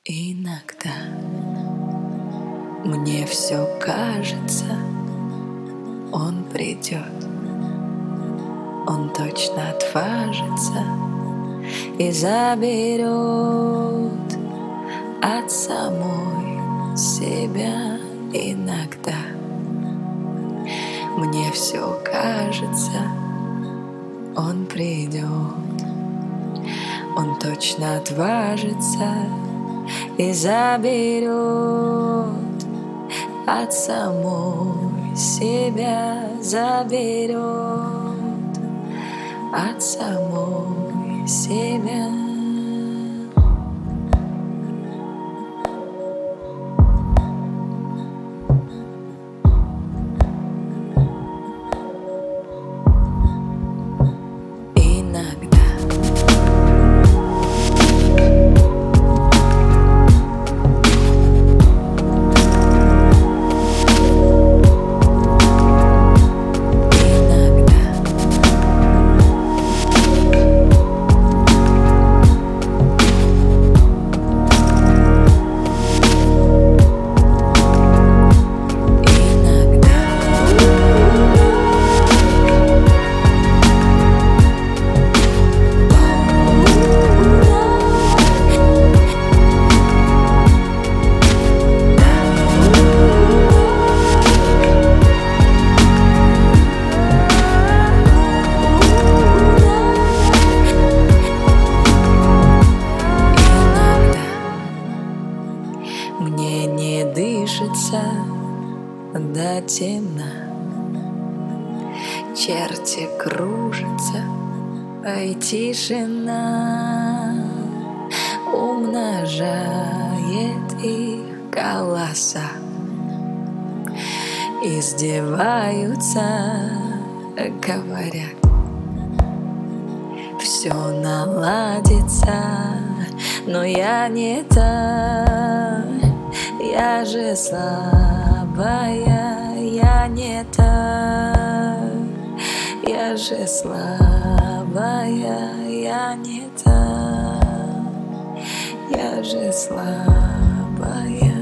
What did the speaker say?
Иногда мне все кажется, он придет, он точно отважится и заберет от самой себя. Иногда мне все кажется, он придет, он точно отважится и заберет от самой себя, заберет от самой себя. Мне не дышится до темна, черти кружатся, и тишина умножает их голоса. Издеваются, говорят, все наладится, но я не та, я же слабая, я не та, я же слабая, я не та, я же слабая.